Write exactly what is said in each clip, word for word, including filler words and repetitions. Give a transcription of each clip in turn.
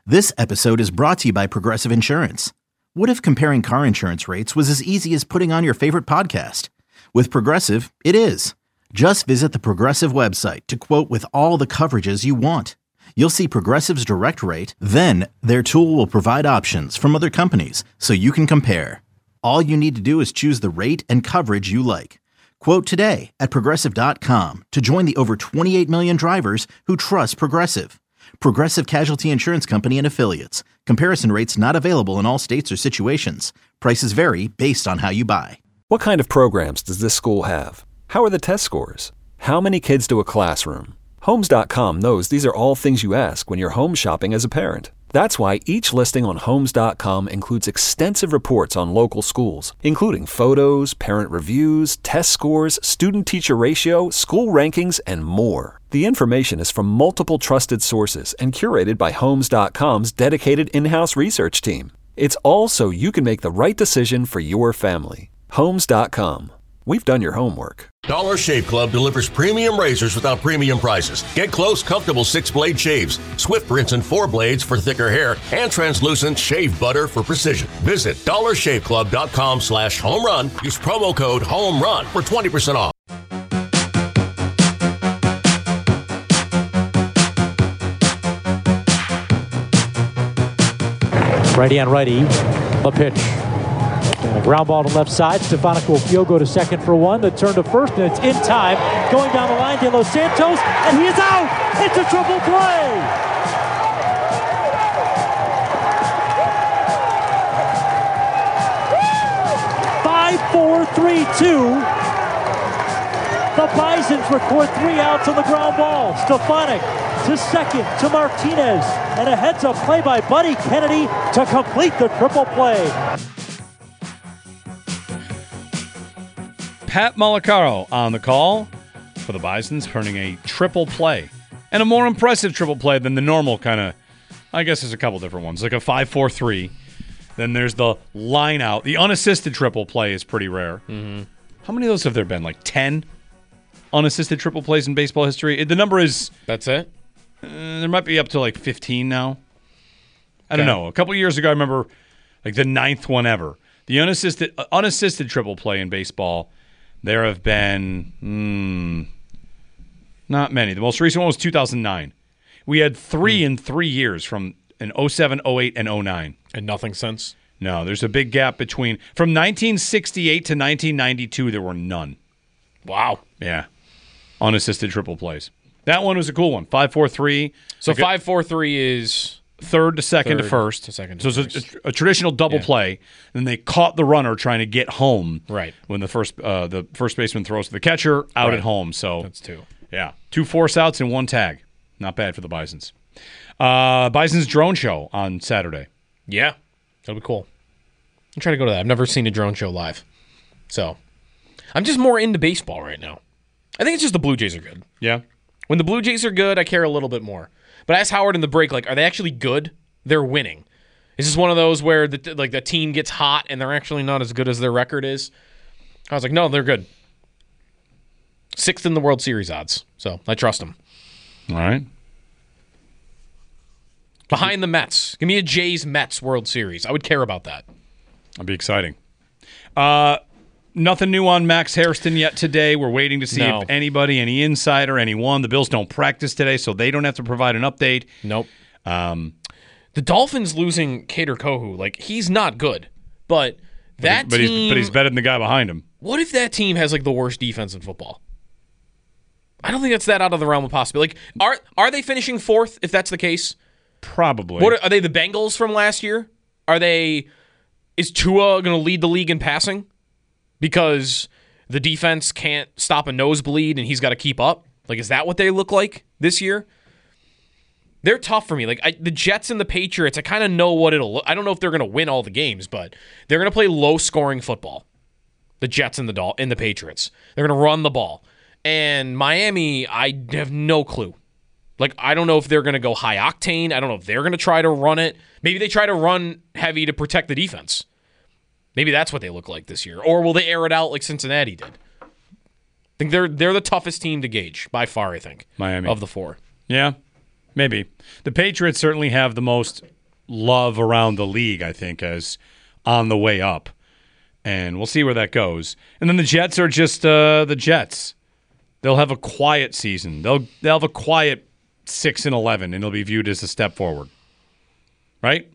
This episode is brought to you by Progressive Insurance. What if comparing car insurance rates was as easy as putting on your favorite podcast? With Progressive, it is. Just visit the Progressive website to quote with all the coverages you want. You'll see Progressive's direct rate, then their tool will provide options from other companies so you can compare. All you need to do is choose the rate and coverage you like. Quote today at progressive dot com to join the over twenty-eight million drivers who trust Progressive. Progressive Casualty Insurance Company and Affiliates. Comparison rates not available in all states or situations. Prices vary based on how you buy. What kind of programs does this school have? How are the test scores? How many kids do a classroom? Homes dot com knows these are all things you ask when you're home shopping as a parent. That's why each listing on Homes dot com includes extensive reports on local schools, including photos, parent reviews, test scores, student-teacher ratio, school rankings, and more. The information is from multiple trusted sources and curated by Homes dot com's dedicated in-house research team. It's all so you can make the right decision for your family. Homes dot com. We've done your homework. Dollar Shave Club delivers premium razors without premium prices. Get close, comfortable six-blade shaves, Swift rinse and four blades for thicker hair, and translucent shave butter for precision. Visit dollar shave club dot com slash home run. Use promo code HOMERUN for twenty percent off. Righty on righty, a pitch. And a ground ball to left side. Stefanik will go to second for one. The turn to first, and it's in time. Going down the line, De Los Santos, and he is out! It's a triple play! Five, four, three, two. The Bisons record three outs on the ground ball. Stefanik to second to Martinez, and a heads-up play by Buddy Kennedy to complete the triple play. Pat Malacaro on the call for the Bisons, earning a triple play. And a more impressive triple play than the normal kind of, I guess there's a couple different ones, like a five four three. Then there's the line out. The unassisted triple play is pretty rare. Mm-hmm. How many of those have there been? Like ten unassisted triple plays in baseball history? The number is... That's it? Uh, there might be up to like fifteen now. I don't okay. know. A couple years ago, I remember like the ninth one ever. The unassisted, uh, unassisted triple play in baseball... There have been mm, not many. The most recent one was two thousand nine. We had three mm. in three years from in oh seven, oh eight, and oh nine. And nothing since? No, there's a big gap between. From nineteen sixty-eight to nineteen ninety-two, there were none. Wow. Yeah. Unassisted triple plays. That one was a cool one. five four three. So like five four three is... Third to second Third to first. To second to so first. it's a, a traditional double yeah. play. Then they caught the runner trying to get home. Right. When the first uh, the first baseman throws to the catcher, out right. at home. So that's two. Yeah. Two force outs and one tag. Not bad for the Bisons. Uh, Bison's drone show on Saturday. Yeah. That'll be cool. I'm trying to go to that. I've never seen a drone show live. So I'm just more into baseball right now. I think it's just the Blue Jays are good. Yeah. When the Blue Jays are good, I care a little bit more. But I asked Howard in the break, like, are they actually good? They're winning. Is this one of those where the like the team gets hot and they're actually not as good as their record is? I was like, no, they're good. Sixth in the World Series odds, so I trust them. All right. Behind the Mets. Give me a Jays-Mets World Series. I would care about that. That'd be exciting. Uh, nothing new on Max Hairston yet today. We're waiting to see no. if anybody, any insider, anyone. The Bills don't practice today, so they don't have to provide an update. Nope. Um, the Dolphins losing Kader Kohu, like, he's not good, but that but, he, but team... He's, but he's better than the guy behind him. What if that team has, like, the worst defense in football? I don't think that's that out of the realm of possibility. Like, are are they finishing fourth, if that's the case? Probably. What are, are they the Bengals from last year? Are they... Is Tua going to lead the league in passing? Because the defense can't stop a nosebleed and he's got to keep up? Like, is that what they look like this year? They're tough for me. Like, I, the Jets and the Patriots, I kind of know what it'll look. I don't know if they're going to win all the games, but they're going to play low-scoring football. The Jets and the Dol- and the Patriots. They're going to run the ball. And Miami, I have no clue. Like, I don't know if they're going to go high octane. I don't know if they're going to try to run it. Maybe they try to run heavy to protect the defense. Maybe that's what they look like this year. Or will they air it out like Cincinnati did? I think they're they're the toughest team to gauge, by far, I think. Miami. Of the four. Yeah, maybe. The Patriots certainly have the most love around the league, I think, as on the way up. And we'll see where that goes. And then the Jets are just uh, the Jets. They'll have a quiet season. They'll they'll have a quiet six and eleven, and it'll be viewed as a step forward. Right?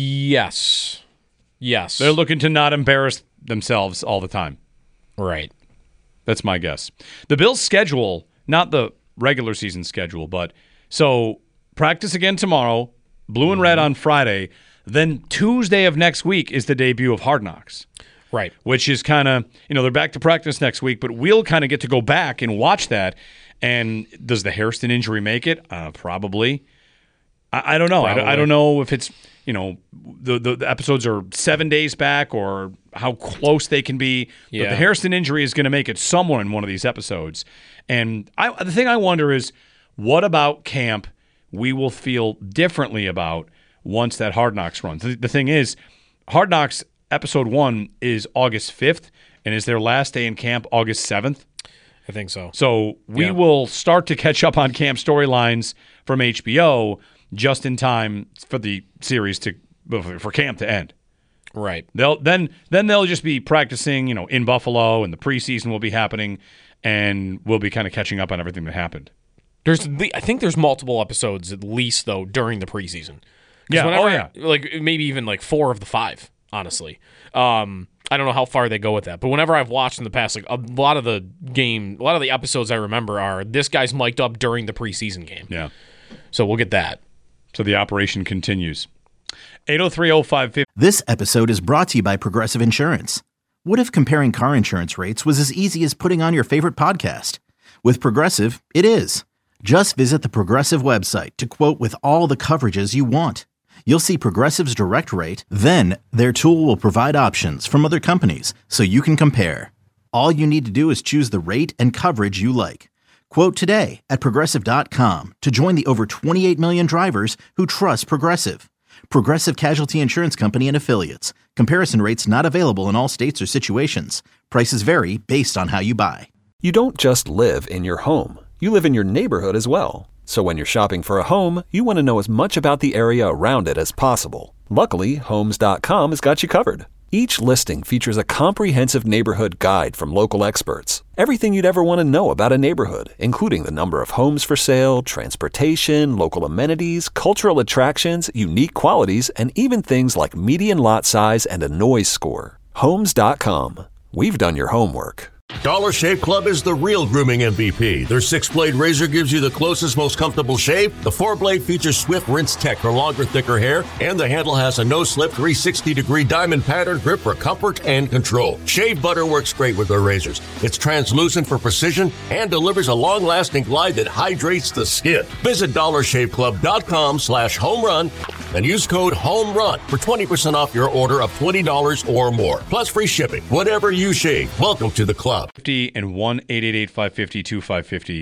Yes. Yes. They're looking to not embarrass themselves all the time. Right. That's my guess. The Bills' schedule, not the regular season schedule, but so practice again tomorrow, blue and red on Friday, then Tuesday of next week is the debut of Hard Knocks. Right. Which is kind of, you know, they're back to practice next week, but we'll kind of get to go back and watch that. And does the Hairston injury make it? Uh, probably. I, I don't know. I don't, I don't know if it's, you know, the, the the episodes are seven days back or how close they can be. Yeah. But the Hairston injury is going to make it somewhere in one of these episodes. And I, the thing I wonder is, what about camp we will feel differently about once that Hard Knocks runs? The, the thing is, Hard Knocks episode one is August fifth, and is their last day in camp August seventh? I think so. So we yeah. will start to catch up on camp storylines from H B O just in time for the series to for camp to end. Right. They'll then then they'll just be practicing, you know, in Buffalo, and the preseason will be happening, and we'll be kind of catching up on everything that happened. There's the, I think there's multiple episodes at least though during the preseason. Yeah. Whenever, Oh yeah. Like maybe even like four of the five. Honestly, um, I don't know how far they go with that, but whenever I've watched in the past, like a lot of the game, a lot of the episodes I remember are this guy's mic'd up during the preseason game. Yeah. So we'll get that. So the operation continues. eight oh three oh five five oh. This episode is brought to you by Progressive Insurance. What if comparing car insurance rates was as easy as putting on your favorite podcast? With Progressive, it is. Just visit the Progressive website to quote with all the coverages you want. You'll see Progressive's direct rate, then their tool will provide options from other companies so you can compare. All you need to do is choose the rate and coverage you like. Quote today at Progressive dot com to join the over twenty-eight million drivers who trust Progressive. Progressive Casualty Insurance Company and Affiliates. Comparison rates not available in all states or situations. Prices vary based on how you buy. You don't just live in your home. You live in your neighborhood as well. So when you're shopping for a home, you want to know as much about the area around it as possible. Luckily, Homes dot com has got you covered. Each listing features a comprehensive neighborhood guide from local experts. Everything you'd ever want to know about a neighborhood, including the number of homes for sale, transportation, local amenities, cultural attractions, unique qualities, and even things like median lot size and a noise score. Homes dot com. We've done your homework. Dollar Shave Club is the real grooming M V P. Their six-blade razor gives you the closest, most comfortable shave. The four-blade features Swift Rinse Tech for longer, thicker hair. And the handle has a no-slip three hundred sixty degree diamond pattern grip for comfort and control. Shave butter works great with their razors. It's translucent for precision and delivers a long-lasting glide that hydrates the skin. Visit dollar shave club dot com slash home run and use code HOMERUN for twenty percent off your order of twenty dollars or more. Plus free shipping. Whatever you shave, welcome to the club. fifty and one eight eight eight five five zero two five five zero.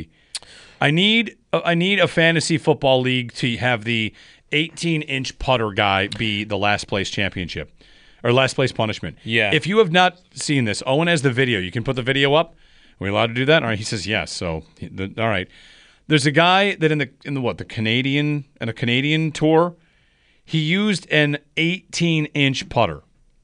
I need I need a fantasy football league to have the eighteen inch putter guy be the last place championship or last place punishment. Yeah. If you have not seen this, Owen has the video. You can put the video up. Are we allowed to do that? All right. He says yes. So the, all right. There's a guy that in the in the what the Canadian and a Canadian tour, he used an eighteen inch putter.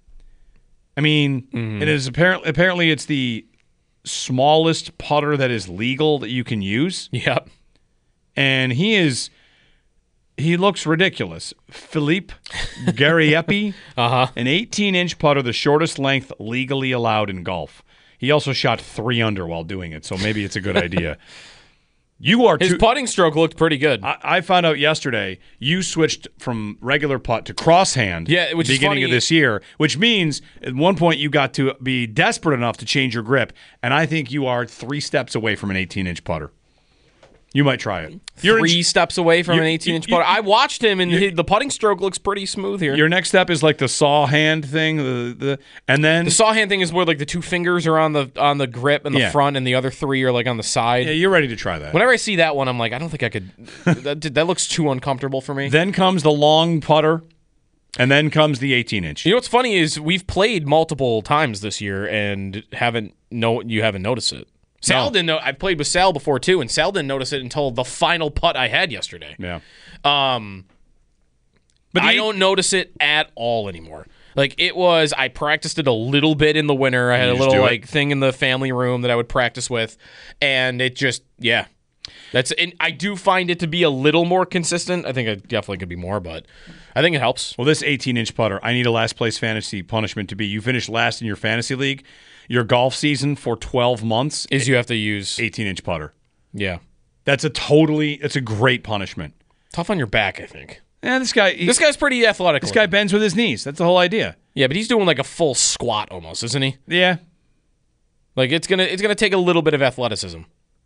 I mean, mm-hmm. it is apparently apparently it's the smallest putter that is legal that you can use. Yep. And he is he looks ridiculous. Philippe Gariepi, uh-huh. an eighteen inch putter, the shortest length legally allowed in golf. He also shot three under while doing it, so maybe it's a good idea. You are His too, putting stroke looked pretty good. I, I found out yesterday you switched from regular putt to crosshand. Yeah, which is beginning funny. of this year, which means at one point you got to be desperate enough to change your grip, and I think you are three steps away from an eighteen inch putter. You might try it. You're Three in, steps away from you, an eighteen inch you, putter. you, I watched him, and his, the putting stroke looks pretty smooth here. Your next step is like the saw hand thing, the, the and then the saw hand thing is where like the two fingers are on the on the grip and the Yeah. front, and the other three are like on the side. yeah, you're ready to try that. Whenever I see that one, I'm like, I don't think I could. that, that looks too uncomfortable for me. Then comes the long putter, and then comes the eighteen inch. You know what's funny is we've played multiple times this year and haven't no you haven't noticed it. Sal No. didn't know. I've played with Sal before too, and Sal didn't notice it until the final putt I had yesterday. Yeah. Um, But I the- don't notice it at all anymore. Like, it was, I practiced it a little bit in the winter. I had You a just little, do it? like, thing in the family room that I would practice with. And it just, yeah. That's, and I do find it to be a little more consistent. I think it definitely could be more, but I think it helps. Well, this eighteen-inch putter, I need a last-place fantasy punishment to be you finish last in your fantasy league, your golf season for twelve months Is you have to use, eighteen-inch putter. yeah. That's a totally, it's a great punishment. Tough on your back, I think. Yeah, this guy, he, This guy's pretty athletic. this guy bends with his knees. That's the whole idea. Yeah, but he's doing like a full squat almost, isn't he? Yeah. Like, it's gonna it's gonna take a little bit of athleticism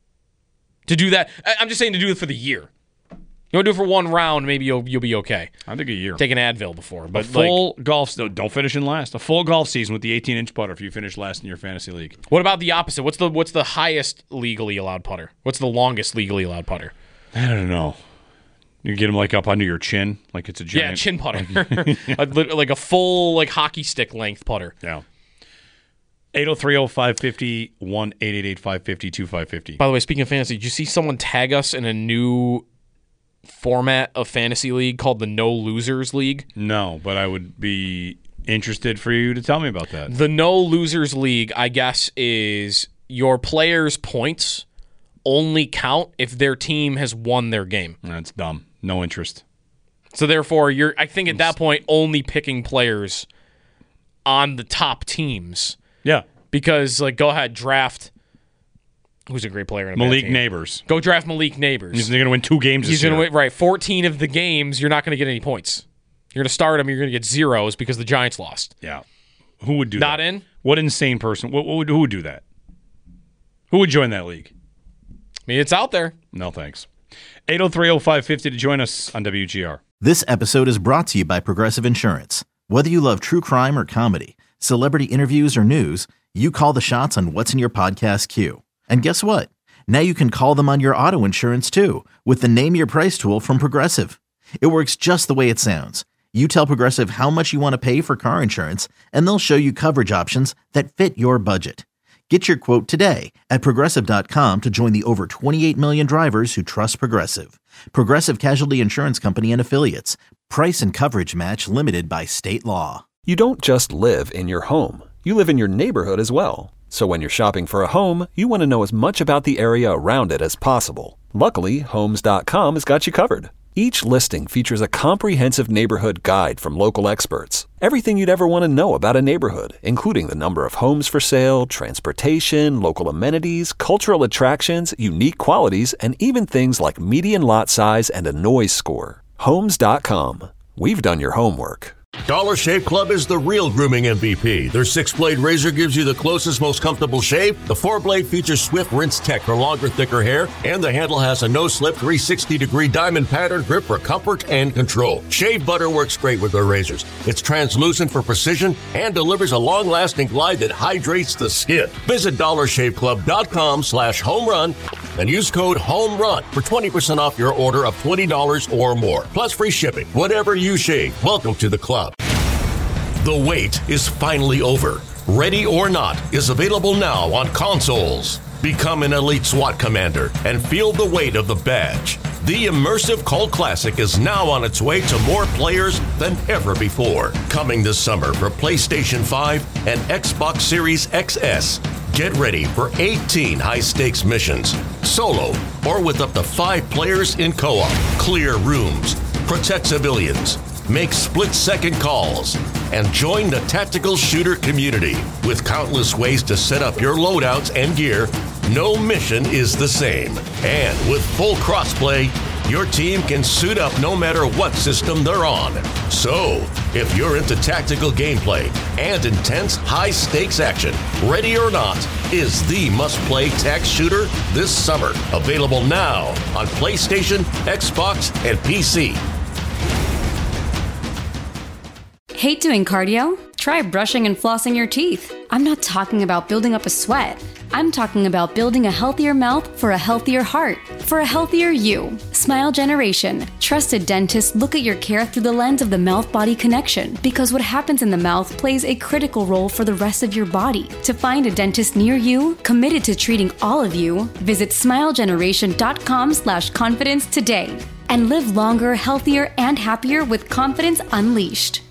to do that. I- I'm just saying to do it for the year. You want to do it for one round, maybe you'll you'll be okay. I think a year. Take an Advil before, a but full like, golf, no, don't finish in last. A full golf season with the eighteen-inch putter if you finish last in your fantasy league. what about the opposite? What's the what's the highest legally allowed putter? What's the longest legally allowed putter? I don't know. You get them like up under your chin, like it's a giant. Yeah, chin putter, A lit- like a full like hockey stick length putter. Yeah. eight oh three oh five five oh, one eight eight eight five five oh two five five oh. By the way, speaking of fantasy, did you see someone tag us in a new format of fantasy league called the No Losers League? No, but I would be interested for you to tell me about that. The No Losers League, I guess, is your players' points only count if their team has won their game. That's dumb. No interest. So therefore, you're I think at that point only picking players on the top teams Yeah. because like go ahead draft who's a great player in a bad Malik team. Neighbors. Go draft Malik Neighbors. He's going to win two games this He's going to year. win right fourteen of the games. You're not going to get any points. You're going to start him. You're going to get zeros because the Giants lost. Yeah. Who would do Not that? in? What insane person? What, what would, who would do that? Who would join that league? I mean, it's out there. No, thanks. eight oh three oh five five oh to join us on W G R. This episode is brought to you by Progressive Insurance. Whether you love true crime or comedy, celebrity interviews or news, you call the shots on what's in your podcast queue. And guess what? Now you can call them on your auto insurance too with the Name Your Price tool from Progressive. It works just the way it sounds. You tell Progressive how much you want to pay for car insurance, and they'll show you coverage options that fit your budget. Get your quote today at Progressive dot com to join the over twenty-eight million drivers who trust Progressive. Progressive Casualty Insurance Company and Affiliates. Price and coverage match limited by state law. You don't just live in your home. You live in your neighborhood as well. So when you're shopping for a home, you want to know as much about the area around it as possible. Luckily, Homes dot com has got you covered. Each listing features a comprehensive neighborhood guide from local experts. Everything you'd ever want to know about a neighborhood, including the number of homes for sale, transportation, local amenities, cultural attractions, unique qualities, and even things like median lot size and a noise score. Homes dot com. We've done your homework. Dollar Shave Club is the real grooming M V P. Their six-blade razor gives you the closest, most comfortable shave. The four-blade features swift rinse tech for longer, thicker hair. And the handle has a no-slip three sixty degree diamond pattern grip for comfort and control. Shave butter works great with their razors. It's translucent for precision and delivers a long-lasting glide that hydrates the skin. Visit dollar shave club dot com slash home run and use code HOMERUN for twenty percent off your order of twenty dollars or more. Plus free shipping. Whatever you shave, welcome to the club. The wait is finally over. Ready or Not is available now on consoles. Become an elite SWAT commander and feel the weight of the badge. The immersive cult classic is now on its way to more players than ever before. Coming this summer for PlayStation five and Xbox Series X S. Get ready for eighteen high-stakes missions, solo or with up to five players in co-op. Clear rooms, protect civilians, make split-second calls, and join the tactical shooter community. With countless ways to set up your loadouts and gear, no mission is the same. And with full crossplay, your team can suit up no matter what system they're on. So, if you're into tactical gameplay and intense high-stakes action, Ready or Not is the must-play tac shooter this summer. Available now on PlayStation, Xbox, and P C. Hate doing cardio? Try brushing and flossing your teeth. I'm not talking about building up a sweat. I'm talking about building a healthier mouth for a healthier heart, for a healthier you. Smile Generation. Trusted dentists look at your care through the lens of the mouth-body connection, because what happens in the mouth plays a critical role for the rest of your body. To find a dentist near you, committed to treating all of you, visit smile generation dot com slash confidence today. and live longer, healthier, and happier with confidence unleashed.